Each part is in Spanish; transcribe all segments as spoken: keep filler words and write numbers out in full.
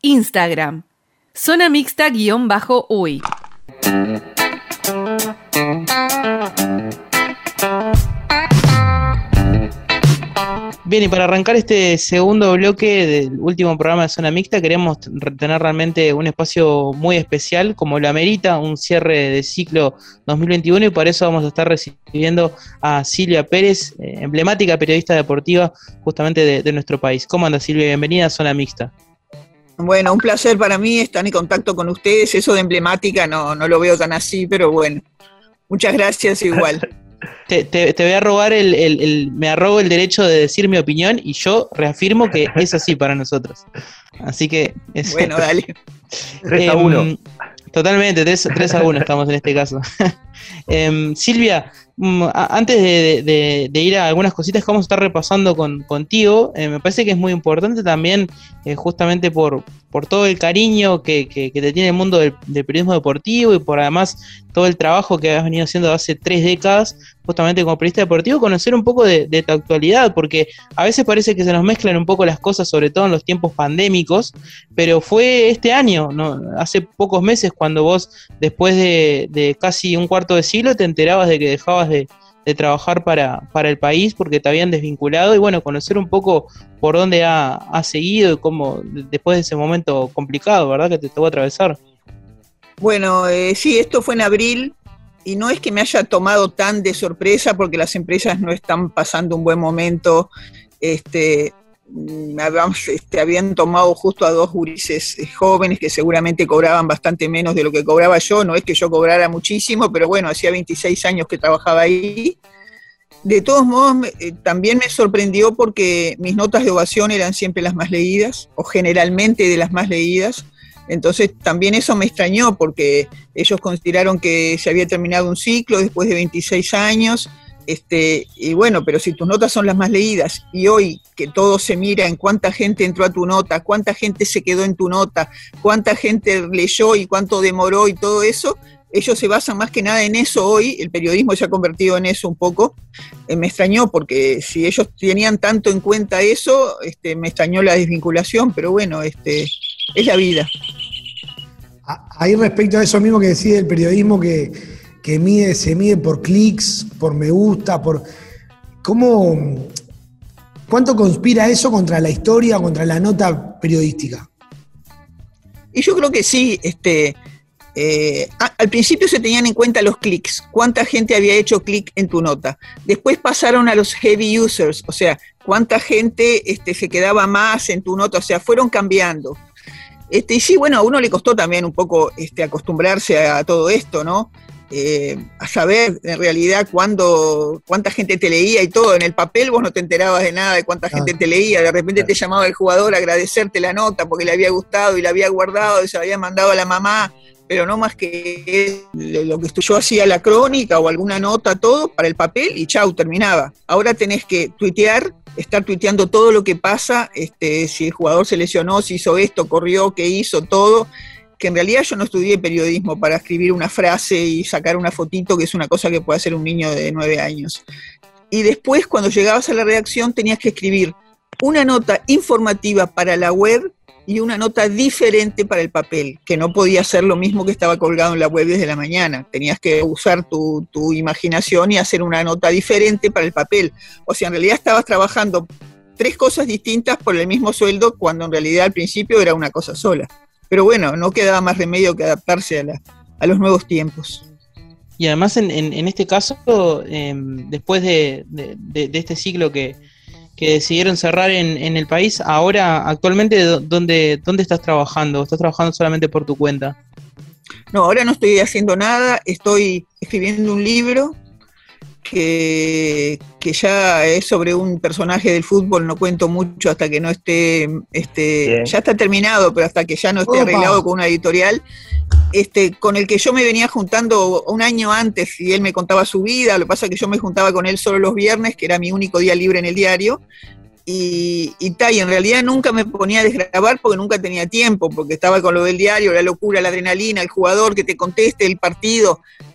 Instagram, zona mixta guión bajo uy. Bien, y para arrancar este segundo bloque del último programa de Zona Mixta, queremos tener realmente un espacio muy especial, como lo amerita, un cierre de ciclo dos mil veintiuno, y por eso vamos a estar recibiendo a Silvia Pérez, eh, emblemática periodista deportiva justamente de, de nuestro país. ¿Cómo anda, Silvia? Bienvenida a Zona Mixta. Bueno, un placer para mí estar en contacto con ustedes. Eso de emblemática no, no lo veo tan así, pero bueno, muchas gracias igual. Te, te, te voy a robar el, el, el, me arrogo el derecho de decir mi opinión y yo reafirmo que es así para nosotros. Así que... Es, bueno, dale. tres a uno. Eh, totalmente, tres a uno estamos en este caso. eh, Silvia, antes de, de, de ir a algunas cositas que vamos a estar repasando con, contigo, eh, me parece que es muy importante también, eh, justamente por, por todo el cariño que, que, que te tiene el mundo del, del periodismo deportivo y por además todo el trabajo que has venido haciendo hace tres décadas, justamente como periodista deportivo, conocer un poco de, de tu actualidad, porque a veces parece que se nos mezclan un poco las cosas, sobre todo en los tiempos pandémicos, pero fue este año, ¿no? Hace pocos meses, cuando vos, después de, de casi un cuarto de siglo, te enterabas de que dejabas de, de trabajar para, para el país porque te habían desvinculado, y bueno, conocer un poco por dónde ha, ha seguido y cómo, después de ese momento complicado, ¿verdad?, que te tuvo que atravesar. Bueno, eh, sí, esto fue en abril, y no es que me haya tomado tan de sorpresa, porque las empresas no están pasando un buen momento. Este, habíamos, este, habían tomado justo a dos gurises jóvenes que seguramente cobraban bastante menos de lo que cobraba yo. No es que yo cobrara muchísimo, pero bueno, hacía veintiséis años que trabajaba ahí. De todos modos, eh, también me sorprendió porque mis notas de ovación eran siempre las más leídas, o generalmente de las más leídas. Entonces también eso me extrañó, porque ellos consideraron que se había terminado un ciclo después de veintiséis años, este, y bueno, pero si tus notas son las más leídas, y hoy que todo se mira en cuánta gente entró a tu nota, cuánta gente se quedó en tu nota, cuánta gente leyó y cuánto demoró y todo eso, ellos se basan más que nada en eso hoy. El periodismo se ha convertido en eso un poco. Eh, me extrañó, porque si ellos tenían tanto en cuenta eso, este, me extrañó la desvinculación, pero bueno, este, es la vida. Ahí respecto a eso mismo que decía el periodismo, que, que mide, se mide por clics, por me gusta, por... ¿Cómo, ¿Cuánto conspira eso contra la historia, contra la nota periodística? Y yo creo que sí, este... Eh, a, al principio se tenían en cuenta los clics, cuánta gente había hecho clic en tu nota. Después pasaron a los heavy users, o sea, cuánta gente este, se quedaba más en tu nota, o sea, fueron cambiando. Este, y sí, bueno, a uno le costó también un poco este, acostumbrarse a, a todo esto, ¿no? Eh, a saber en realidad cuándo, cuánta gente te leía y todo. En el papel vos no te enterabas de nada de cuánta ah. gente te leía. De repente ah. te llamaba el jugador a agradecerte la nota porque le había gustado y la había guardado y se la había mandado a la mamá, pero no más que lo que yo hacía, la crónica o alguna nota, todo para el papel y chau, terminaba. Ahora tenés que tuitear, estar tuiteando todo lo que pasa, este, si el jugador se lesionó, si hizo esto, corrió, qué hizo, todo, que en realidad yo no estudié periodismo para escribir una frase y sacar una fotito, que es una cosa que puede hacer un niño de nueve años. Y después, cuando llegabas a la redacción, tenías que escribir una nota informativa para la web y una nota diferente para el papel, que no podía ser lo mismo que estaba colgado en la web desde la mañana. Tenías que usar tu, tu imaginación y hacer una nota diferente para el papel. O sea, en realidad estabas trabajando tres cosas distintas por el mismo sueldo, cuando en realidad al principio era una cosa sola. Pero bueno, no quedaba más remedio que adaptarse a, la, a los nuevos tiempos. Y además en, en, en este caso, eh, después de, de, de, de este ciclo que... que decidieron cerrar en, en el país, ahora, actualmente, ¿dónde, ¿dónde estás trabajando? ¿Estás trabajando solamente por tu cuenta? No, ahora no estoy haciendo nada, estoy escribiendo un libro que, que ya es sobre un personaje del fútbol, no cuento mucho hasta que no esté, este, ya está terminado, pero hasta que ya no esté Opa. arreglado con una editorial, este, con el que yo me venía juntando un año antes y él me contaba su vida. Lo que pasa es que yo me juntaba con él solo los viernes, que era mi único día libre en el diario, y, y, ta, y en realidad nunca me ponía a desgrabar porque nunca tenía tiempo, porque estaba con lo del diario, la locura, la adrenalina, el jugador que te conteste, el partido.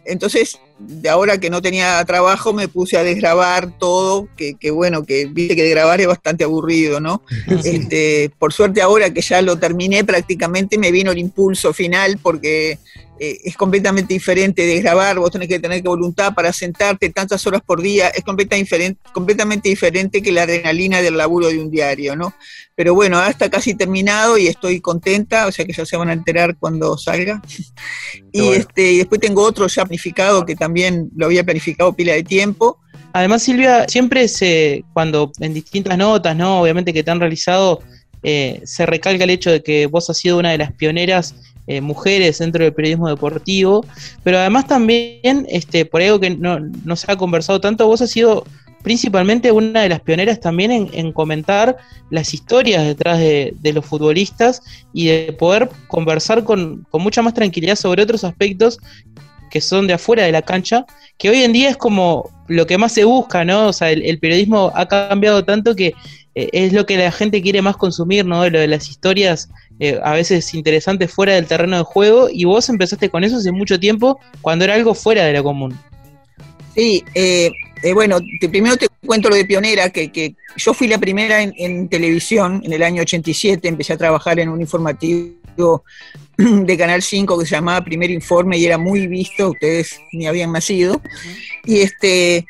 entonces, de ahora que no tenía trabajo, me puse a desgrabar todo, que, que bueno, que viste que desgrabar es bastante aburrido, ¿no? Sí. Este, por suerte ahora que ya lo terminé prácticamente, me vino el impulso final, porque eh, es completamente diferente desgrabar, vos tenés que tener que voluntad para sentarte tantas horas por día, es completamente diferente, completamente diferente que la adrenalina del laburo de un diario, ¿no? Pero bueno, ahora está casi terminado y estoy contenta, o sea que ya se van a enterar cuando salga. Y, bueno. este, y después tengo otro ya planificado, que también lo había planificado pila de tiempo. Además, Silvia, siempre se, cuando en distintas notas, ¿no? Obviamente que te han realizado, eh, se recalca el hecho de que vos has sido una de las pioneras eh, mujeres dentro del periodismo deportivo, pero además también, este, por algo que no, no se ha conversado tanto, vos has sido principalmente una de las pioneras también en, en comentar las historias detrás de, de los futbolistas y de poder conversar con, con mucha más tranquilidad sobre otros aspectos que son de afuera de la cancha, que hoy en día es como lo que más se busca, ¿no? O sea, el, el periodismo ha cambiado tanto que eh, es lo que la gente quiere más consumir, ¿no? Lo de las historias eh, a veces interesantes fuera del terreno de juego, y vos empezaste con eso hace mucho tiempo, cuando era algo fuera de lo común. Sí, eh, eh, bueno, te, primero te cuento lo de pionera, que, que yo fui la primera en, en televisión en el año ochenta y siete, empecé a trabajar en un informativo de Canal cinco que se llamaba Primer Informe y era muy visto, ustedes ni habían nacido, y este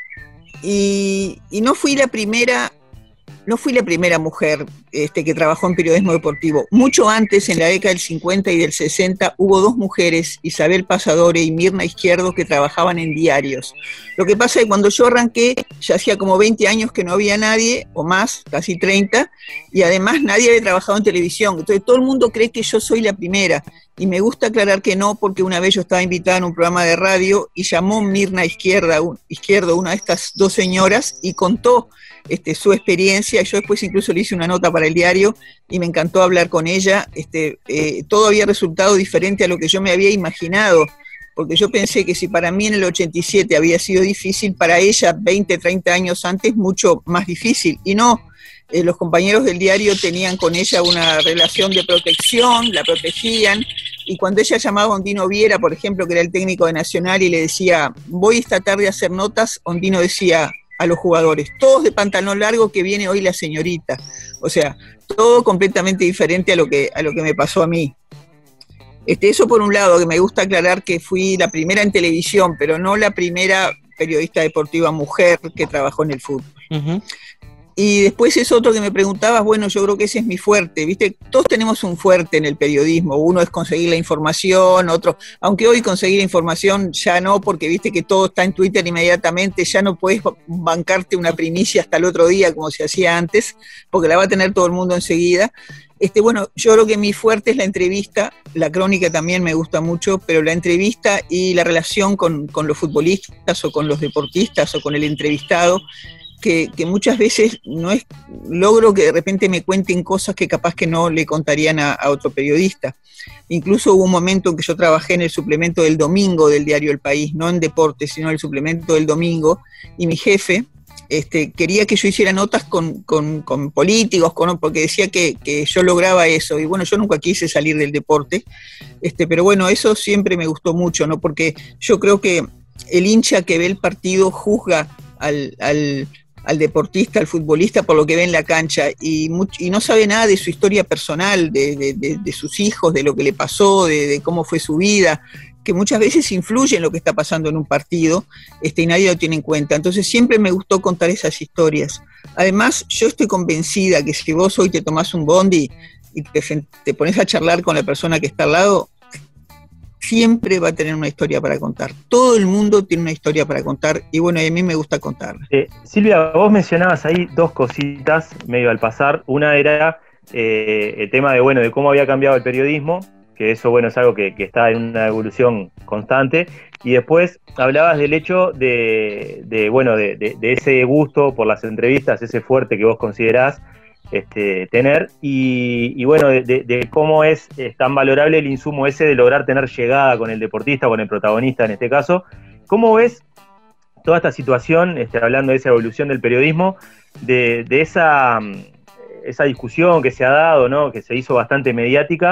y, y no fui la primera no fui la primera mujer este, que trabajó en periodismo deportivo. Mucho antes, en la década del cincuenta y del sesenta, hubo dos mujeres, Isabel Pasadore y Mirna Izquierdo, que trabajaban en diarios. Lo que pasa es que cuando yo arranqué, ya hacía como veinte años que no había nadie, o más, casi treinta, y además nadie había trabajado en televisión. Entonces todo el mundo cree que yo soy la primera, y me gusta aclarar que no, porque una vez yo estaba invitada en un programa de radio, y llamó Mirna Izquierdo, Izquierdo una de estas dos señoras, y contó Este, su experiencia. Yo después incluso le hice una nota para el diario y me encantó hablar con ella. Este, eh, todo había resultado diferente a lo que yo me había imaginado, porque yo pensé que si para mí en el ochenta y siete había sido difícil, para ella veinte, treinta años antes mucho más difícil, y no, eh, los compañeros del diario tenían con ella una relación de protección, la protegían, y cuando ella llamaba a Ondino Viera, por ejemplo, que era el técnico de Nacional, y le decía, voy esta tarde a hacer notas, Ondino decía a los jugadores, todos de pantalón largo, que viene hoy la señorita. O sea, todo completamente diferente a lo que, a lo que me pasó a mí. Este, eso por un lado, que me gusta aclarar que fui la primera en televisión, pero no la primera periodista deportiva mujer que trabajó en el fútbol. Uh-huh. Y después es otro que me preguntabas, bueno, yo creo que ese es mi fuerte, ¿viste? Todos tenemos un fuerte en el periodismo, uno es conseguir la información, otro, aunque hoy conseguir información ya no, porque viste que todo está en Twitter inmediatamente, ya no puedes bancarte una primicia hasta el otro día como se hacía antes, porque la va a tener todo el mundo enseguida. Este, bueno, yo creo que mi fuerte es la entrevista, la crónica también me gusta mucho, pero la entrevista y la relación con, con los futbolistas o con los deportistas o con el entrevistado, Que, que muchas veces no es, logro que de repente me cuenten cosas que capaz que no le contarían a, a otro periodista. Incluso hubo un momento en que yo trabajé en el suplemento del domingo del diario El País, no en deportes, sino en el suplemento del domingo, y mi jefe este, quería que yo hiciera notas con, con, con políticos, con, porque decía que, que yo lograba eso, y bueno, yo nunca quise salir del deporte, este, pero bueno, eso siempre me gustó mucho, ¿no? Porque yo creo que el hincha que ve el partido juzga al... al al deportista, al futbolista, por lo que ve en la cancha, y, much, y no sabe nada de su historia personal, de, de, de, de sus hijos, de lo que le pasó, de, de cómo fue su vida, que muchas veces influye en lo que está pasando en un partido, este, y nadie lo tiene en cuenta. Entonces siempre me gustó contar esas historias. Además, yo estoy convencida que si vos hoy te tomás un bondi y te, te pones a charlar con la persona que está al lado, siempre va a tener una historia para contar. Todo el mundo tiene una historia para contar, y bueno, a mí me gusta contarla. Eh, Silvia, vos mencionabas ahí dos cositas medio al pasar. Una era eh, el tema de, bueno, de cómo había cambiado el periodismo, que eso, bueno, es algo que, que está en una evolución constante. Y después hablabas del hecho de, de bueno, de, de, de ese gusto por las entrevistas, ese fuerte que vos considerás Este, tener, y, y bueno, de, de, de cómo es, es tan valorable el insumo ese de lograr tener llegada con el deportista, con el protagonista en este caso. ¿Cómo ves toda esta situación, este, hablando de esa evolución del periodismo, de, de esa, esa discusión que se ha dado, ¿no? Que se hizo bastante mediática,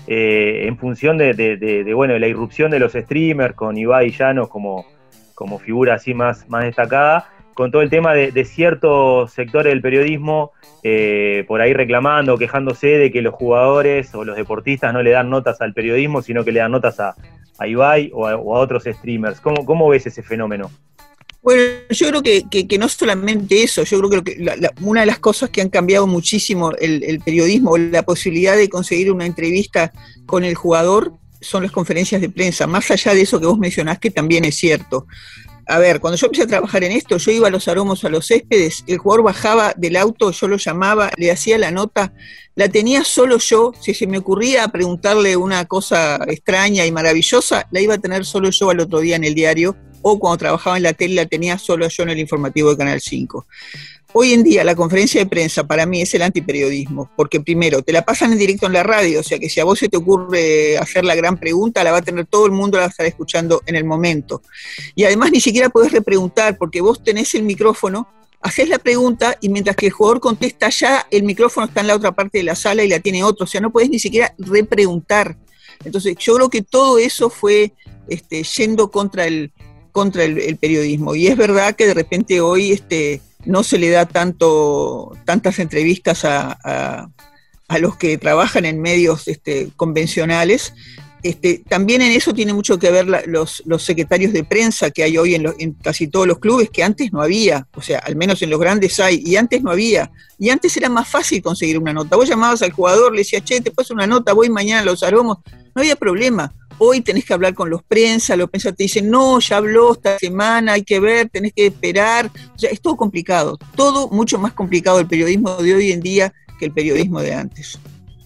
eh, en función de, de, de, de, bueno, de la irrupción de los streamers, con Ibai Llanos como, como figura así más, más destacada, con todo el tema de, de ciertos sectores del periodismo eh, por ahí reclamando, quejándose de que los jugadores o los deportistas no le dan notas al periodismo, sino que le dan notas a, a Ibai o a, o a otros streamers. ¿Cómo, cómo ves ese fenómeno? Bueno, yo creo que, que, que no solamente eso, yo creo que la, la, una de las cosas que han cambiado muchísimo el, el periodismo, la posibilidad de conseguir una entrevista con el jugador, son las conferencias de prensa, más allá de eso que vos mencionaste, también es cierto. A ver, cuando yo empecé a trabajar en esto, yo iba a los aromos a los céspedes, el jugador bajaba del auto, yo lo llamaba, le hacía la nota, la tenía solo yo, si se me ocurría preguntarle una cosa extraña y maravillosa, la iba a tener solo yo al otro día en el diario, o cuando trabajaba en la tele la tenía solo yo en el informativo de Canal cinco. Hoy en día la conferencia de prensa para mí es el antiperiodismo, porque primero, te la pasan en directo en la radio, o sea que si a vos se te ocurre hacer la gran pregunta, la va a tener todo el mundo, la va a estar escuchando en el momento. Y además ni siquiera podés repreguntar, porque vos tenés el micrófono, haces la pregunta y mientras que el jugador contesta ya, el micrófono está en la otra parte de la sala y la tiene otro, o sea, no podés ni siquiera repreguntar. Entonces yo creo que todo eso fue este, yendo contra el contra el, el periodismo, y es verdad que de repente hoy este, no se le da tanto tantas entrevistas a, a, a los que trabajan en medios este, convencionales. Este, también en eso tiene mucho que ver la, los, los secretarios de prensa que hay hoy en, lo, en casi todos los clubes, que antes no había, o sea, al menos en los grandes hay, y antes no había, y antes era más fácil conseguir una nota. Vos llamabas al jugador, le decías, che, te paso una nota, voy mañana a los aromos, no había problema. Hoy tenés que hablar con los prensa, los prensa te dicen, no, ya habló esta semana, hay que ver, tenés que esperar. O sea, es todo complicado, todo mucho más complicado el periodismo de hoy en día que el periodismo de antes.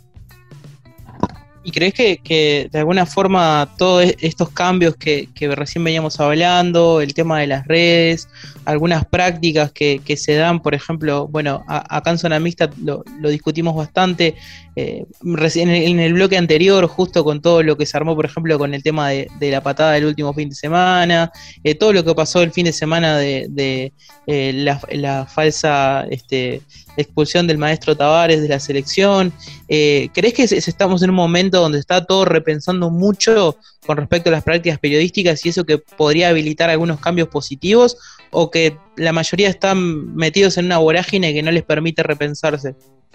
¿Y crees que, que de alguna forma todos estos cambios que, que recién veníamos hablando, el tema de las redes, algunas prácticas que, que se dan, por ejemplo, bueno, a, acá en Zona Mixta lo, lo discutimos bastante, eh, recién en el, en el bloque anterior, justo con todo lo que se armó, por ejemplo, con el tema de, de la patada del último fin de semana, eh, todo lo que pasó el fin de semana de, de eh, la, la falsa este, expulsión del maestro Tavares de la selección. Eh, ¿Crees que estamos en un momento donde está todo repensando mucho con respecto a las prácticas periodísticas y eso que podría habilitar algunos cambios positivos, o que la mayoría están metidos en una vorágine que no les permite repensarse?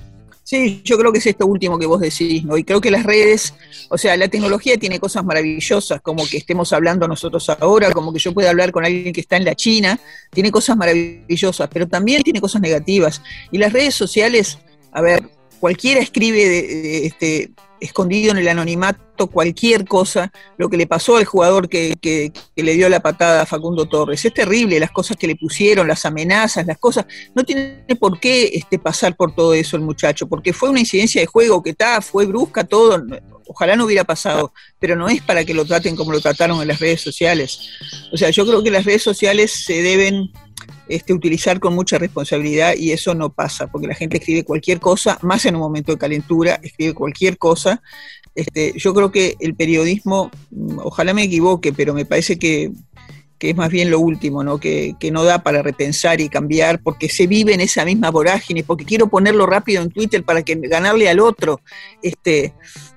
Sí, yo creo que es esto último que vos decís, ¿no? Y creo que las redes, o sea, la tecnología tiene cosas maravillosas, como que estemos hablando nosotros ahora, como que yo pueda hablar con alguien que está en la China, tiene cosas maravillosas, pero también tiene cosas negativas. Y las redes sociales, a ver, cualquiera escribe de, de, este, escondido en el anonimato cualquier cosa, lo que le pasó al jugador que, que, que le dio la patada a Facundo Torres. Es terrible las cosas que le pusieron, las amenazas, las cosas. No tiene por qué este, pasar por todo eso el muchacho, porque fue una incidencia de juego que está, fue brusca, todo. Ojalá no hubiera pasado, pero no es para que lo traten como lo trataron en las redes sociales. O sea, yo creo que las redes sociales se deben Este, utilizar con mucha responsabilidad, y eso no pasa, porque la gente escribe cualquier cosa, más en un momento de calentura, escribe cualquier cosa. Este, yo creo que el periodismo, ojalá me equivoque, pero me parece que, que es más bien lo último, ¿no? Que, que no da para repensar y cambiar, porque se vive en esa misma vorágine, porque quiero ponerlo rápido en Twitter para que ganarle al otro. Este,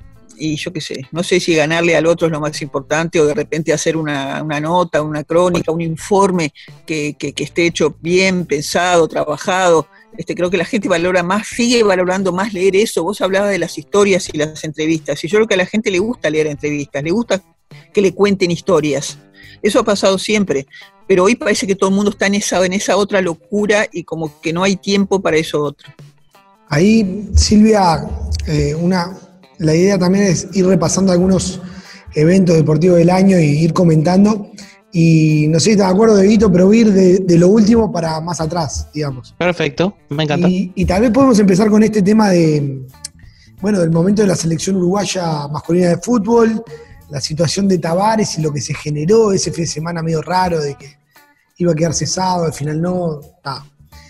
y yo qué sé, no sé si ganarle al otro es lo más importante, o de repente hacer una, una nota, una crónica, un informe que, que, que esté hecho bien, pensado, trabajado. Este, creo que la gente valora más, sigue valorando más leer eso. Vos hablabas de las historias y las entrevistas, y yo creo que a la gente le gusta leer entrevistas, le gusta que le cuenten historias. Eso ha pasado siempre, pero hoy parece que todo el mundo está en esa, en esa otra locura, y como que no hay tiempo para eso otro. Ahí, Silvia, eh, una... la idea también es ir repasando algunos eventos deportivos del año y ir comentando. Y no sé si estás de acuerdo, Dieguito, pero ir de, de lo último para más atrás, digamos. Perfecto, me encanta. Y, y tal vez podemos empezar con este tema de, bueno, del momento de la selección uruguaya masculina de fútbol, la situación de Tavares y lo que se generó ese fin de semana medio raro de que iba a quedar cesado, al final no. Nah.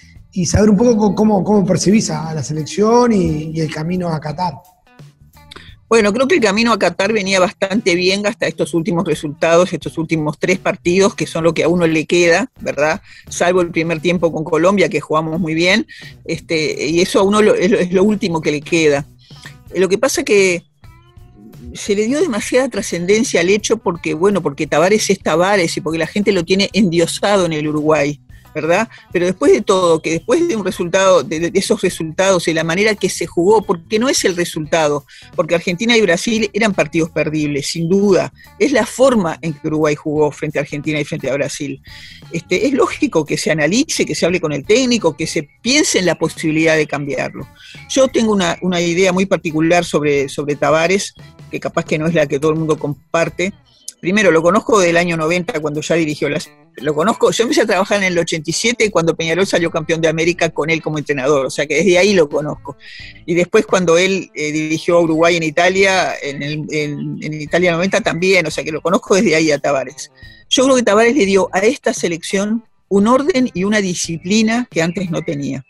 Y saber un poco cómo, cómo percibís a la selección y, y el camino a Qatar. Bueno, creo que el camino a Qatar venía bastante bien hasta estos últimos resultados, estos últimos tres partidos, que son lo que a uno le queda, ¿verdad? Salvo el primer tiempo con Colombia, que jugamos muy bien, este, y eso a uno lo, es, lo, es lo último que le queda. Lo que pasa que se le dio demasiada trascendencia al hecho porque, bueno, porque Tavares es Tavares y porque la gente lo tiene endiosado en el Uruguay, ¿verdad? Pero después de todo, que después de un resultado, de, de esos resultados y la manera que se jugó, porque no es el resultado, porque Argentina y Brasil eran partidos perdibles, sin duda, es la forma en que Uruguay jugó frente a Argentina y frente a Brasil. Este, es lógico que se analice, que se hable con el técnico, que se piense en la posibilidad de cambiarlo. Yo tengo una, una idea muy particular sobre, sobre Tavares, que capaz que no es la que todo el mundo comparte. Primero, lo conozco del año noventa, cuando ya dirigió las... Lo conozco, yo empecé a trabajar en el ochenta y siete, cuando Peñarol salió campeón de América con él como entrenador, o sea que desde ahí lo conozco. Y después cuando él eh, dirigió a Uruguay en Italia, en, el, en, en Italia noventa también, o sea que lo conozco desde ahí a Tavares. Yo creo que Tavares le dio a esta selección un orden y una disciplina que antes no tenía.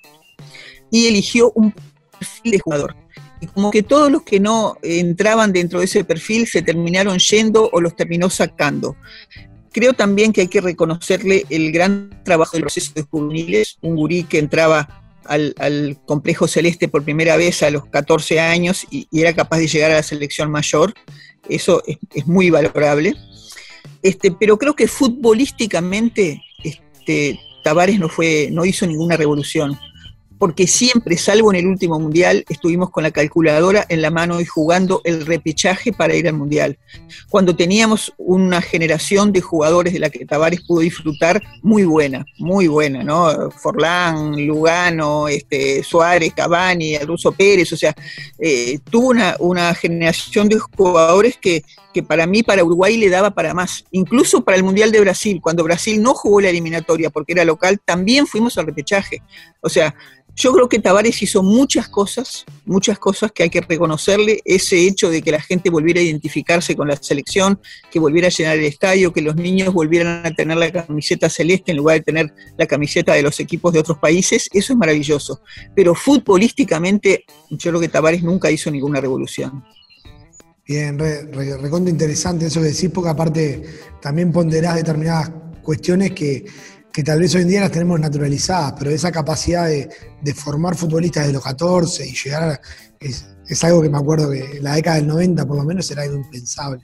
Y eligió un perfil de jugador. Y como que todos los que no entraban dentro de ese perfil se terminaron yendo o los terminó sacando. Creo también que hay que reconocerle el gran trabajo del proceso de juveniles, un gurí que entraba al, al complejo celeste por primera vez a los catorce años y, y era capaz de llegar a la selección mayor, eso es, es muy valorable. Este, pero creo que futbolísticamente este, Tavares no, fue, no hizo ninguna revolución, porque siempre, salvo en el último mundial, estuvimos con la calculadora en la mano y jugando el repechaje para ir al mundial. Cuando teníamos una generación de jugadores de la que Tavares pudo disfrutar, muy buena, muy buena, ¿no? Forlán, Lugano, este, Suárez, Cavani, el Ruso Pérez, o sea, eh, tuvo una, una generación de jugadores que, que para mí, para Uruguay, le daba para más. Incluso para el Mundial de Brasil, cuando Brasil no jugó la eliminatoria porque era local, también fuimos al repechaje. O sea, yo creo que Tavares hizo muchas cosas, muchas cosas que hay que reconocerle, ese hecho de que la gente volviera a identificarse con la selección, que volviera a llenar el estadio, que los niños volvieran a tener la camiseta celeste en lugar de tener la camiseta de los equipos de otros países, eso es maravilloso. Pero futbolísticamente, yo creo que Tavares nunca hizo ninguna revolución. Bien, re, re, recontra interesante eso que decís, porque aparte también ponderás determinadas cuestiones que... que tal vez hoy en día las tenemos naturalizadas, pero esa capacidad de, de formar futbolistas de los catorce y llegar a... Es, es algo que me acuerdo que en la década del noventa por lo menos era algo impensable.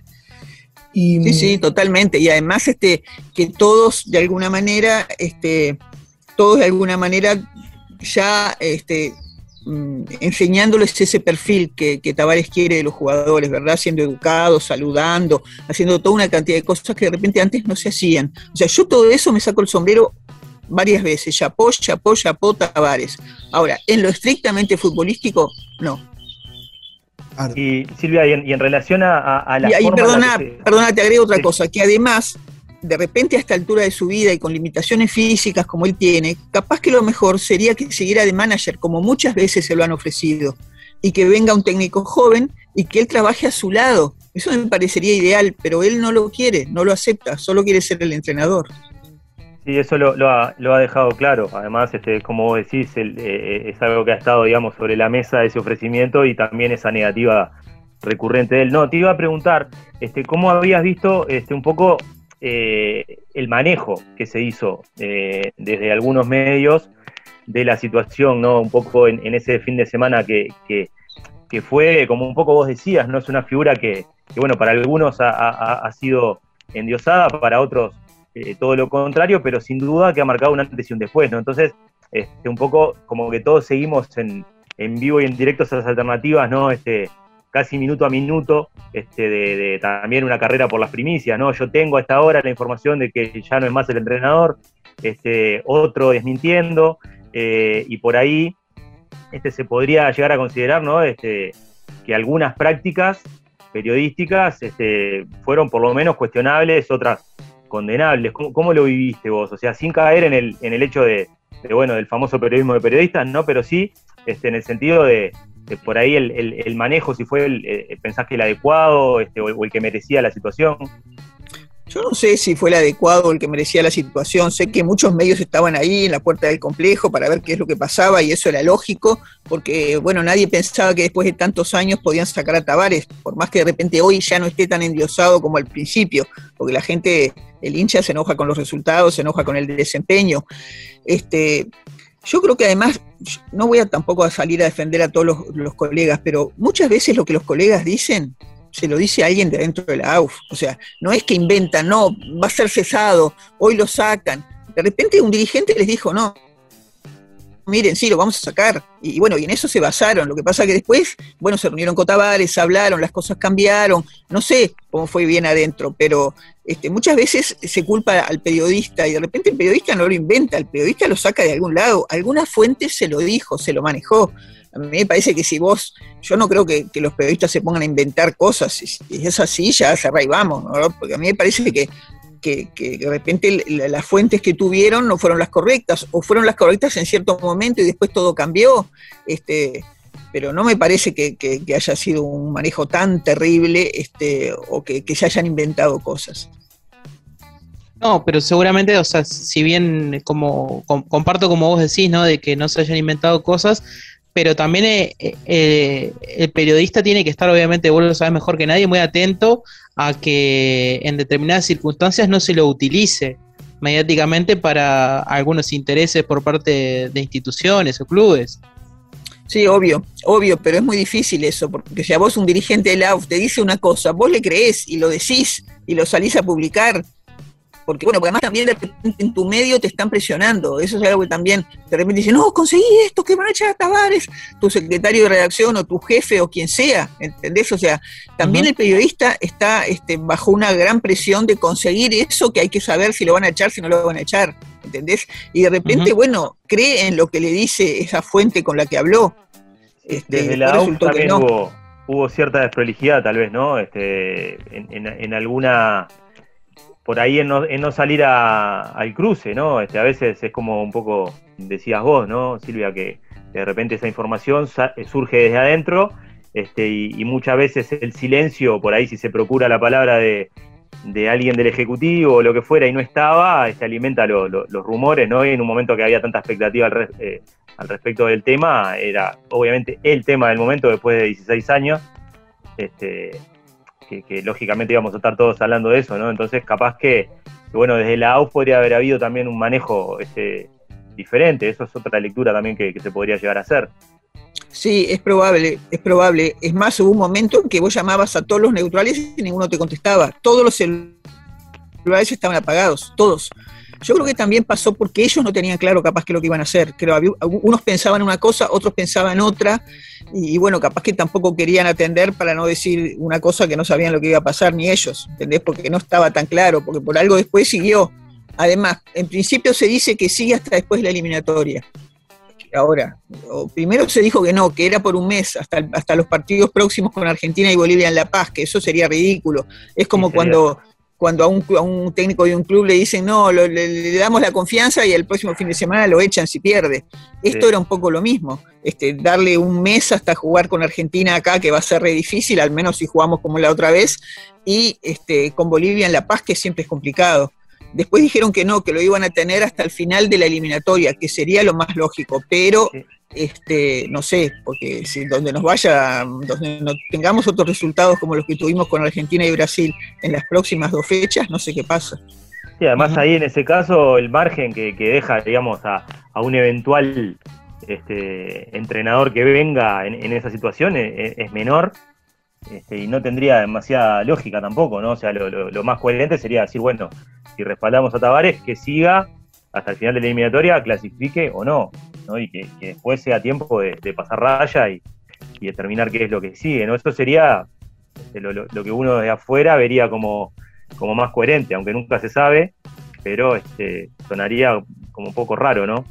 Y, sí, sí, totalmente. Y además este, que todos de alguna manera, este, todos de alguna manera ya este, enseñándoles ese perfil que, que Tavares quiere de los jugadores, ¿verdad? Siendo educados, saludando, haciendo toda una cantidad de cosas que de repente antes no se hacían. O sea, yo todo eso me saco el sombrero varias veces. Chapó, chapó, chapó Tavares. Ahora, en lo estrictamente futbolístico, no. Y Silvia, y en, y en relación a, a, a la y ahí, forma perdona, que se... perdona, te agrego otra sí. cosa, que además, de repente a esta altura de su vida y con limitaciones físicas como él tiene, capaz que lo mejor sería que siguiera de manager, como muchas veces se lo han ofrecido, y que venga un técnico joven y que él trabaje a su lado. Eso me parecería ideal, pero él no lo quiere, no lo acepta, solo quiere ser el entrenador. Sí, eso lo, lo, ha, lo ha dejado claro. Además, este, como vos decís, el, eh, es algo que ha estado, digamos, sobre la mesa, ese ofrecimiento y también esa negativa recurrente de él. No, te iba a preguntar, este, ¿cómo habías visto este, un poco eh, el manejo que se hizo eh, desde algunos medios de la situación, ¿no? Un poco en, en ese fin de semana que, que, que fue, como un poco vos decías, ¿no? Es una figura que, que bueno, para algunos ha, ha, ha sido endiosada, para otros Eh, todo lo contrario, pero sin duda que ha marcado un antes y un después, ¿no? Entonces, este, un poco como que todos seguimos en, en vivo y en directo esas alternativas, ¿no? Este, casi minuto a minuto, este, de, de también una carrera por las primicias, ¿no? Yo tengo a esta hora la información de que ya no es más el entrenador, este, otro desmintiendo, eh, y por ahí este, se podría llegar a considerar, ¿no? Este, que algunas prácticas periodísticas este, fueron por lo menos cuestionables, otras condenables. ¿Cómo, ¿Cómo lo viviste vos? O sea, sin caer en el, en el hecho de, de, bueno, del famoso periodismo de periodistas, ¿no? Pero sí, este, en el sentido de, de por ahí el, el, el manejo, si fue el, eh, pensás que el adecuado, este, o, o el que merecía la situación. Yo no sé si fue el adecuado o el que merecía la situación. Sé que muchos medios estaban ahí en la puerta del complejo para ver qué es lo que pasaba y eso era lógico, porque bueno, nadie pensaba que después de tantos años podían sacar a Tavares, por más que de repente hoy ya no esté tan endiosado como al principio, porque la gente, el hincha se enoja con los resultados, se enoja con el desempeño. Este, yo creo que además, no voy a tampoco a salir a defender a todos los, los colegas, pero muchas veces lo que los colegas dicen, se lo dice a alguien de dentro de la A U F. O sea, no es que inventan, no, va a ser cesado, hoy lo sacan. De repente un dirigente les dijo, no, miren, sí, lo vamos a sacar. Y, y bueno, y en eso se basaron. Lo que pasa que después, bueno, se reunieron con Tavares, hablaron, las cosas cambiaron. No sé cómo fue bien adentro, pero este, muchas veces se culpa al periodista y de repente el periodista no lo inventa, el periodista lo saca de algún lado. Alguna fuente se lo dijo, se lo manejó. A mí me parece que si vos, yo no creo que, que los periodistas se pongan a inventar cosas. Si, si es así, ya cerrá y vamos, ¿no? Porque a mí me parece que Que, que de repente la, las fuentes que tuvieron no fueron las correctas, o fueron las correctas en cierto momento y después todo cambió, este, pero no me parece que, que, que haya sido un manejo tan terrible, este, o que, que se hayan inventado cosas. No, pero seguramente, o sea, si bien como com, comparto como vos decís, ¿no? De que no se hayan inventado cosas, pero también eh, eh, el periodista tiene que estar, obviamente, vos lo sabés mejor que nadie, muy atento a que en determinadas circunstancias no se lo utilice mediáticamente para algunos intereses por parte de instituciones o clubes. Sí, obvio, obvio, pero es muy difícil eso, porque si a vos un dirigente de la A U F te dice una cosa, vos le creés y lo decís y lo salís a publicar, porque bueno, porque además también de repente en tu medio te están presionando, eso es algo que también de repente dicen, no, conseguí esto, que van a echar a Tavares, tu secretario de redacción o tu jefe o quien sea, ¿entendés? O sea, también uh-huh. el periodista está este, bajo una gran presión de conseguir eso que hay que saber si lo van a echar, si no lo van a echar, ¿entendés? Y de repente, uh-huh. bueno, cree en lo que le dice esa fuente con la que habló. Este, Desde la A U F también no. hubo, hubo cierta desprolijidad tal vez, ¿no? Este, en, en, en alguna... por ahí en no, en no salir a, al cruce, ¿no? Este, a veces es como un poco, decías vos, ¿no, Silvia? Que de repente esa información sa- surge desde adentro, este, y, y muchas veces el silencio, por ahí si se procura la palabra de, de alguien del Ejecutivo o lo que fuera y no estaba, este, alimenta lo, lo, los rumores, ¿no? Y en un momento que había tanta expectativa al, re, eh, al respecto del tema, era obviamente el tema del momento después de dieciséis años, este... Que, que lógicamente íbamos a estar todos hablando de eso, ¿no? Entonces capaz que, que bueno, desde la A U F podría haber habido también un manejo este, diferente, eso es otra lectura también que, que se podría llegar a hacer. Sí, es probable, es probable. Es más, hubo un momento en que vos llamabas a todos los neutrales y ninguno te contestaba. Todos los celulares estaban apagados, todos. Yo creo que también pasó porque ellos no tenían claro capaz que lo que iban a hacer. Creo, unos pensaban una cosa, otros pensaban otra, y, y bueno, capaz que tampoco querían atender para no decir una cosa que no sabían lo que iba a pasar, ni ellos, ¿entendés? Porque no estaba tan claro, porque por algo después siguió. Además, en principio se dice que sigue hasta después de la eliminatoria. Ahora, primero se dijo que no, que era por un mes, hasta, hasta los partidos próximos con Argentina y Bolivia en La Paz, que eso sería ridículo. Es como sí, cuando... cuando a un, a un técnico de un club le dicen, no, lo, le, le damos la confianza y el próximo fin de semana lo echan si pierde. Esto sí. Era un poco lo mismo, este, darle un mes hasta jugar con Argentina acá, que va a ser re difícil, al menos si jugamos como la otra vez, y este, con Bolivia en La Paz, que siempre es complicado. Después dijeron que no, que lo iban a tener hasta el final de la eliminatoria, que sería lo más lógico, pero... Sí. Este, no sé, porque si donde nos vaya, donde no tengamos otros resultados como los que tuvimos con Argentina y Brasil en las próximas dos fechas, no sé qué pasa. Sí, además uh-huh. ahí en ese caso el margen que, que deja, digamos, a, a un eventual este, entrenador que venga en, en esa situación es, es menor, este, y no tendría demasiada lógica tampoco, ¿no? O sea, lo, lo, lo más coherente sería decir, bueno, si respaldamos a Tavares, que siga hasta el final de la eliminatoria, clasifique o no, ¿no? Y que, que después sea tiempo de, de pasar raya y, y determinar qué es lo que sigue, ¿no? Eso sería este, lo, lo, lo que uno de afuera vería como, como más coherente, aunque nunca se sabe, pero este, sonaría como un poco raro, ¿no?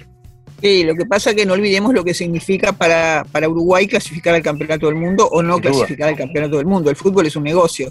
Sí, lo que pasa es que no olvidemos lo que significa para, para Uruguay clasificar al Campeonato del Mundo o no clasificar al Campeonato del Mundo. El fútbol es un negocio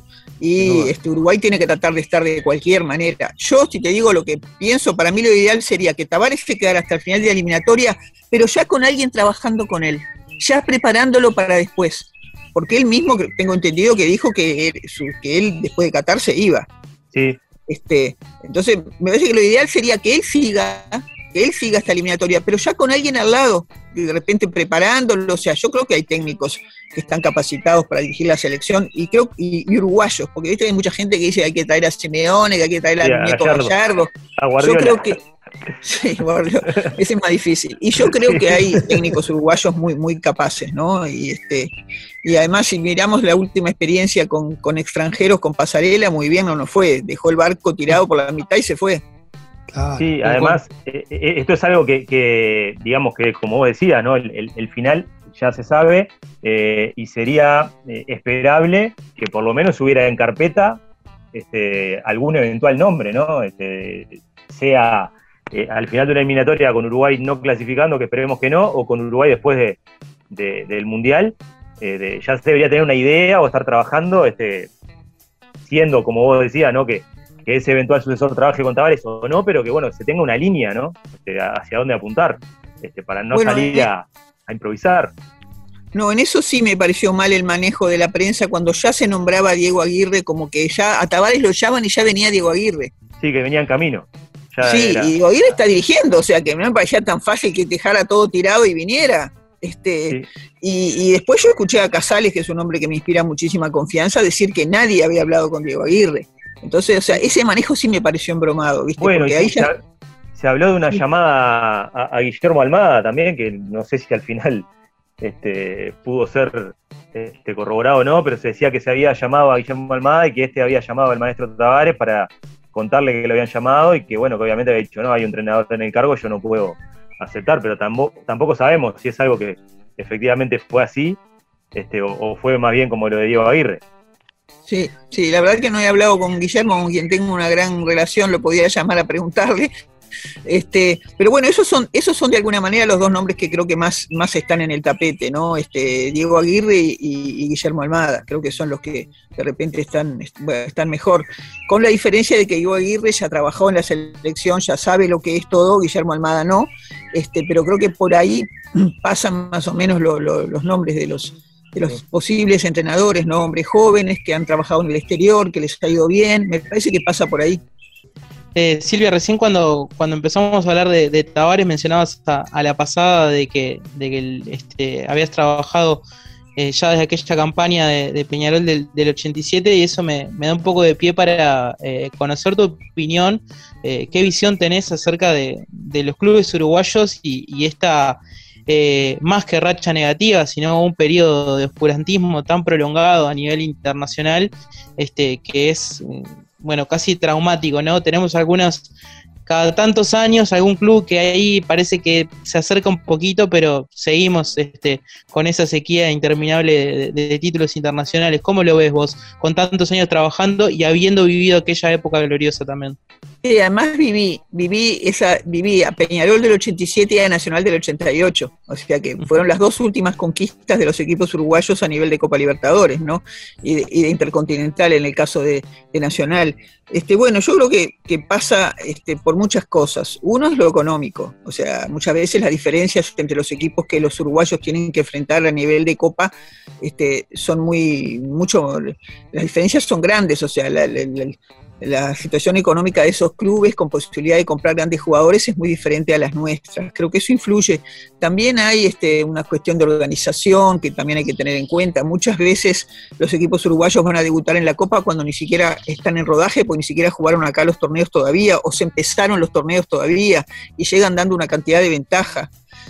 y este, Uruguay tiene que tratar de estar de cualquier manera. Yo, si te digo lo que pienso, para mí lo ideal sería que Tavares se quedara hasta el final de la eliminatoria, pero ya con alguien trabajando con él, ya preparándolo para después. Porque él mismo, tengo entendido, que dijo que él, que él después de Qatar se iba. Sí. Este, entonces, me parece que lo ideal sería que él siga que él siga esta eliminatoria, pero ya con alguien al lado, de repente preparándolo. O sea, yo creo que hay técnicos que están capacitados para dirigir la selección, y creo y, y uruguayos, porque viste, hay mucha gente que dice que hay que traer a Simeone, que hay que traer a, sí, a Nieto Gallardo. Gallardo. A yo creo que sí, ese es más difícil. Y yo creo que hay técnicos uruguayos muy, muy capaces, ¿no? Y este, y además, si miramos la última experiencia con, con extranjeros, con Pasarela, muy bien no nos fue. Dejó el barco tirado por la mitad y se fue. Claro. Sí, además, eh, eh, esto es algo que, que, digamos que, como vos decías, ¿no? El, el, el final ya se sabe, eh, y sería eh, esperable que por lo menos hubiera en carpeta este, algún eventual nombre, ¿no? Este, sea eh, al final de una eliminatoria con Uruguay no clasificando, que esperemos que no, o con Uruguay después de, de, del Mundial, eh, de, ya se debería tener una idea o estar trabajando, este, siendo, como vos decías, ¿no? Que, que ese eventual sucesor trabaje con Tavares o no, pero que bueno, se tenga una línea, ¿no? Este, hacia dónde apuntar, este, para no bueno, salir eh, a, a improvisar. No, en eso sí me pareció mal el manejo de la prensa cuando ya se nombraba a Diego Aguirre, como que ya a Tavares lo llaman y ya venía Diego Aguirre. Sí, que venía en camino. Ya sí, era... y Diego Aguirre está dirigiendo, o sea que no me parecía tan fácil que dejara todo tirado y viniera. Este, sí. y, y después yo escuché a Casales, que es un hombre que me inspira muchísima confianza, decir que nadie había hablado con Diego Aguirre. Entonces, o sea, ese manejo sí me pareció embromado, ¿viste? Bueno, porque ahí ya... se, se habló de una sí. llamada a, a Guillermo Almada también, que no sé si al final este, pudo ser este, corroborado o no, pero se decía que se había llamado a Guillermo Almada y que este había llamado al maestro Tavares para contarle que lo habían llamado y que, bueno, que obviamente había dicho, no, hay un entrenador en el cargo, yo no puedo aceptar, pero tampoco, tampoco sabemos si es algo que efectivamente fue así, este, o, o fue más bien como lo de Diego Aguirre. Sí, sí, la verdad que no he hablado con Guillermo, con quien tengo una gran relación, lo podía llamar a preguntarle. Este, pero bueno, esos son, esos son de alguna manera los dos nombres que creo que más, más están en el tapete, ¿no? Este, Diego Aguirre y, y Guillermo Almada, creo que son los que de repente están, están mejor, con la diferencia de que Diego Aguirre ya trabajó en la selección, ya sabe lo que es todo, Guillermo Almada no, este, pero creo que por ahí pasan más o menos lo, lo, los nombres de los de los posibles entrenadores, ¿no? Hombres jóvenes que han trabajado en el exterior, que les ha ido bien, me parece que pasa por ahí. Eh, Silvia, recién cuando, cuando empezamos a hablar de, de Tavares mencionabas a, a la pasada de que, de que el, este, habías trabajado eh, ya desde aquella campaña de, de Peñarol del, del ochenta y siete, y eso me, me da un poco de pie para eh, conocer tu opinión, eh, qué visión tenés acerca de, de los clubes uruguayos y, y esta... Eh, más que racha negativa, sino un periodo de oscurantismo tan prolongado a nivel internacional, este, que es, bueno, casi traumático, ¿no? Tenemos algunos, cada tantos años, algún club que ahí parece que se acerca un poquito, pero seguimos este, con esa sequía interminable de, de, de títulos internacionales. ¿Cómo lo ves vos, con tantos años trabajando y habiendo vivido aquella época gloriosa también? Sí, además viví, viví esa, viví a Peñarol del ochenta y siete y a Nacional del ochenta y ocho, o sea que fueron las dos últimas conquistas de los equipos uruguayos a nivel de Copa Libertadores, ¿no? Y de, y de Intercontinental en el caso de, de Nacional. Este, bueno, yo creo que, que pasa este, por muchas cosas. Uno es lo económico, o sea, muchas veces las diferencias entre los equipos que los uruguayos tienen que enfrentar a nivel de Copa este, son muy, mucho, las diferencias son grandes, o sea, la, la, la la situación económica de esos clubes con posibilidad de comprar grandes jugadores es muy diferente a las nuestras. Creo que eso influye. También hay este, una cuestión de organización que también hay que tener en cuenta. Muchas veces los equipos uruguayos van a debutar en la Copa cuando ni siquiera están en rodaje, porque ni siquiera jugaron acá los torneos todavía, o se empezaron los torneos todavía, y llegan dando una cantidad de ventaja.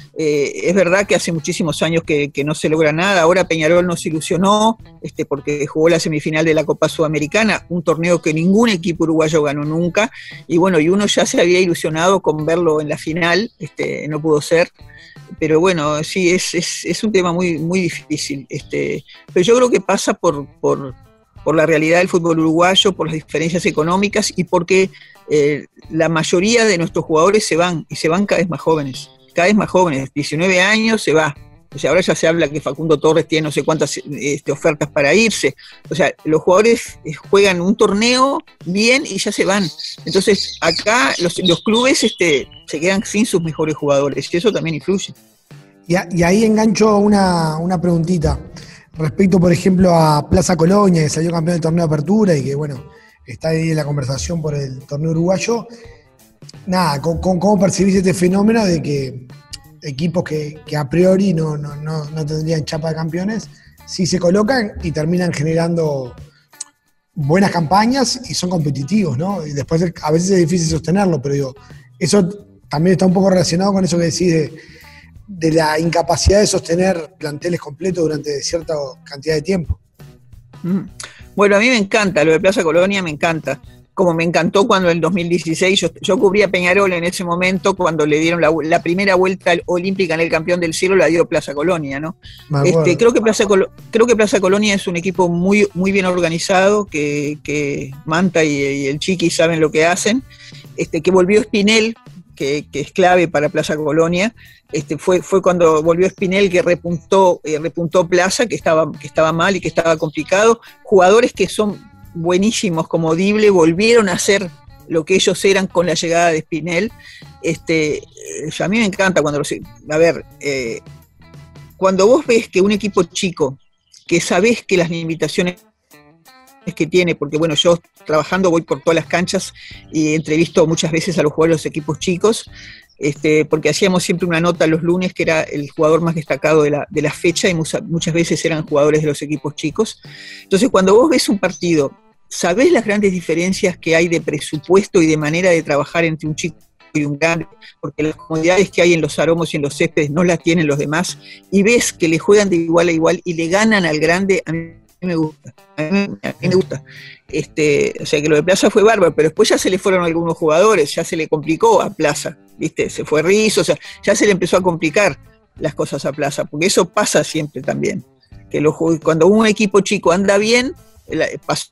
Eh, es verdad que hace muchísimos años que, que no se logra nada. Ahora Peñarol nos ilusionó este, porque jugó la semifinal de la Copa Sudamericana, un torneo que ningún equipo uruguayo ganó nunca, y bueno, y uno ya se había ilusionado con verlo en la final, este, no pudo ser, pero bueno, sí, es, es, es un tema muy, muy difícil, este, pero yo creo que pasa por, por, por la realidad del fútbol uruguayo, por las diferencias económicas y porque eh, la mayoría de nuestros jugadores se van, y se van cada vez más jóvenes. cada vez más jóvenes, diecinueve años se va. O sea, ahora ya se habla que Facundo Torres tiene no sé cuántas este, ofertas para irse. O sea, los jugadores juegan un torneo bien y ya se van. Entonces, acá los, los clubes este, se quedan sin sus mejores jugadores y eso también influye. Y, a, y ahí engancho una, una preguntita. Respecto, por ejemplo, a Plaza Colonia, que salió campeón del torneo de apertura y que, bueno, está ahí en la conversación por el torneo uruguayo. nada, con, con cómo percibís este fenómeno de que equipos que, que a priori no, no, no, no tendrían chapa de campeones, sí se colocan y terminan generando buenas campañas y son competitivos, ¿no? Y después a veces es difícil sostenerlo, pero digo, eso también está un poco relacionado con eso que decís de, de la incapacidad de sostener planteles completos durante cierta cantidad de tiempo. Bueno, a mí me encanta, lo de Plaza Colonia me encanta. Como me encantó cuando en el dos mil dieciséis, yo, yo cubría Peñarol en ese momento, cuando le dieron la, la primera vuelta olímpica en el campeón del cielo, la dio Plaza Colonia, ¿no? Este, creo, que Plaza Col- creo que Plaza Colonia es un equipo muy, muy bien organizado, que, que Manta y, y el Chiqui saben lo que hacen, este, que volvió Espinel, que, que es clave para Plaza Colonia. Este, fue, fue cuando volvió Espinel que repuntó, eh, repuntó Plaza, que estaba, que estaba mal y que estaba complicado. Jugadores que son buenísimos como Dible volvieron a ser lo que ellos eran con la llegada de Espinel. Este, eh, a mí me encanta cuando los, a ver, eh, cuando vos ves que un equipo chico, que sabés que las limitaciones que tiene, porque bueno, yo trabajando voy por todas las canchas y entrevisto muchas veces a los jugadores de los equipos chicos, este, porque hacíamos siempre una nota los lunes que era el jugador más destacado de la, de la fecha y mucha, muchas veces eran jugadores de los equipos chicos. Entonces cuando vos ves un partido, sabés las grandes diferencias que hay de presupuesto y de manera de trabajar entre un chico y un grande, porque las comodidades que hay en los aromos y en los céspedes no las tienen los demás, y ves que le juegan de igual a igual y le ganan al grande. A mí me gusta, a mí, a mí me gusta. Este, o sea que lo de Plaza fue bárbaro, pero después ya se le fueron algunos jugadores, ya se le complicó a Plaza, ¿viste? Se fue Rizzo, o sea, ya se le empezó a complicar las cosas a Plaza, porque eso pasa siempre también, que los, cuando un equipo chico anda bien, pasó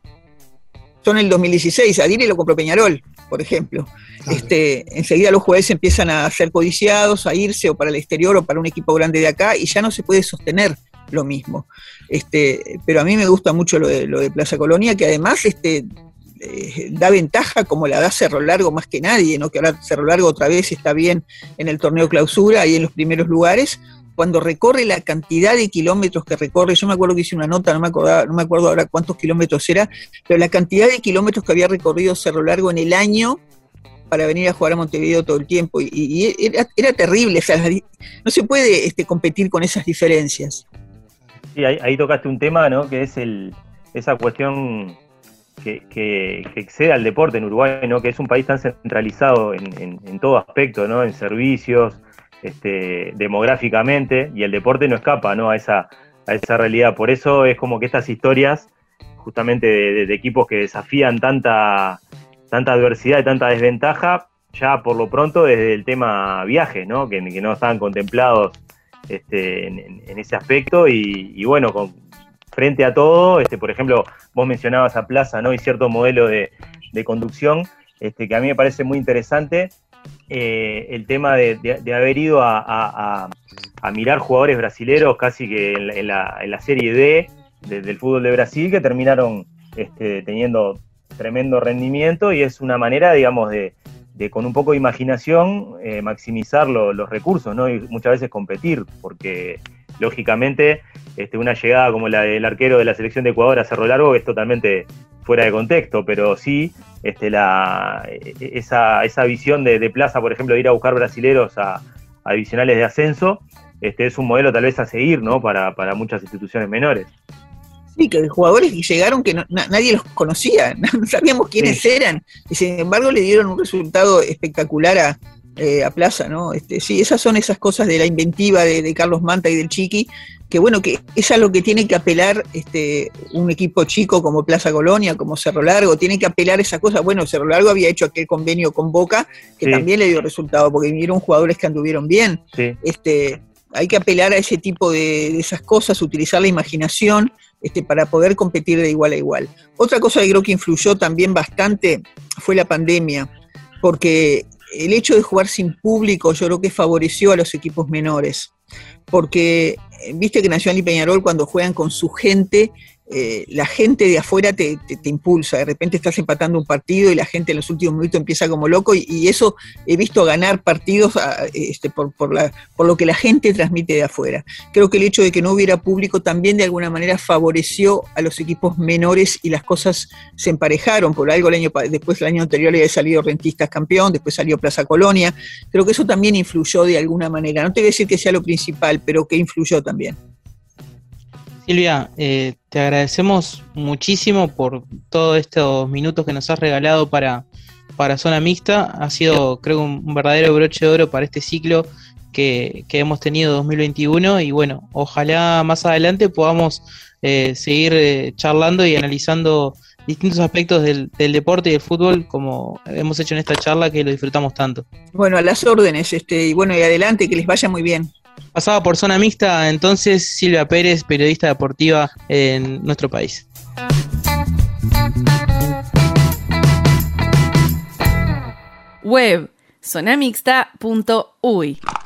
en el dos mil dieciséis, a Dile lo compró Peñarol, por ejemplo. Claro. Este, enseguida los jugadores empiezan a ser codiciados, a irse o para el exterior o para un equipo grande de acá, y ya no se puede sostener lo mismo. Este, pero a mí me gusta mucho lo de, lo de Plaza Colonia, que además este, eh, da ventaja como la da Cerro Largo más que nadie, ¿no? Que ahora Cerro Largo otra vez está bien en el torneo clausura, ahí en los primeros lugares, cuando recorre la cantidad de kilómetros que recorre. Yo me acuerdo que hice una nota, no me acordaba, no me acuerdo ahora cuántos kilómetros era, pero la cantidad de kilómetros que había recorrido Cerro Largo en el año para venir a jugar a Montevideo todo el tiempo, y, y era, era terrible, o sea, no se puede este, competir con esas diferencias. Sí, ahí, ahí tocaste un tema, ¿no? Que es el, esa cuestión que, que, que excede al deporte en Uruguay, ¿no? Que es un país tan centralizado en, en, en todo aspecto, ¿no? En servicios, este, demográficamente, y el deporte no escapa, ¿no? A esa, a esa realidad. Por eso es como que estas historias, justamente de, de, de equipos que desafían tanta, tanta adversidad y tanta desventaja, ya por lo pronto desde el tema viajes, ¿no? Que, que no estaban contemplados Este, en, en ese aspecto, y, y bueno, con, frente a todo, este, por ejemplo, vos mencionabas a Plaza, ¿no? Y cierto modelo de, de conducción, este, que a mí me parece muy interesante, eh, el tema de, de, de haber ido a, a, a mirar jugadores brasileros casi que en la, en la, en la Serie D de, del fútbol de Brasil, que terminaron este, teniendo tremendo rendimiento, y es una manera, digamos, de de con un poco de imaginación eh, maximizar lo, los recursos, ¿no? Y muchas veces competir, porque lógicamente este, una llegada como la del arquero de la selección de Ecuador a Cerro Largo es totalmente fuera de contexto, pero sí este, la, esa, esa visión de, de Plaza, por ejemplo, de ir a buscar brasileros a, a divisionales de ascenso, este, es un modelo tal vez a seguir, ¿no? Para, para muchas instituciones menores. Sí, que jugadores que llegaron que no, na, nadie los conocía, no sabíamos quiénes sí. eran, y sin embargo le dieron un resultado espectacular a, eh, a Plaza, ¿no? Este, sí, esas son esas cosas de la inventiva de, de Carlos Manta y del Chiqui, que bueno, que es a lo que tiene que apelar este, un equipo chico como Plaza Colonia, como Cerro Largo, tiene que apelar a esa cosa. Bueno, Cerro Largo había hecho aquel convenio con Boca, que sí. también le dio resultado, porque vinieron jugadores que anduvieron bien. Sí. Este, hay que apelar a ese tipo de, de esas cosas, utilizar la imaginación, Este, para poder competir de igual a igual. Otra cosa que creo que influyó también bastante fue la pandemia, porque el hecho de jugar sin público yo creo que favoreció a los equipos menores, porque viste que Nacional y Peñarol cuando juegan con su gente eh, la gente de afuera te, te, te impulsa, de repente estás empatando un partido y la gente en los últimos minutos empieza como loco, y, y eso he visto ganar partidos a, este, por, por, la, por lo que la gente transmite de afuera. Creo que el hecho de que no hubiera público también de alguna manera favoreció a los equipos menores y las cosas se emparejaron. Por algo el año después el año anterior había salido Rentistas campeón, después salió Plaza Colonia. Creo que eso también influyó de alguna manera. No te voy a decir que sea lo principal, pero que influyó también. Silvia, eh, te agradecemos muchísimo por todos estos minutos que nos has regalado para, para Zona Mixta. Ha sido, creo, un, un verdadero broche de oro para este ciclo que, que hemos tenido dos mil veintiuno, y bueno, ojalá más adelante podamos eh, seguir eh, charlando y analizando distintos aspectos del, del deporte y del fútbol, como hemos hecho en esta charla, que lo disfrutamos tanto. Bueno, a las órdenes, este, y bueno, y adelante, que les vaya muy bien. Pasaba por Zona Mixta entonces Silvia Pérez, periodista deportiva en nuestro país. Web zonamixta punto uy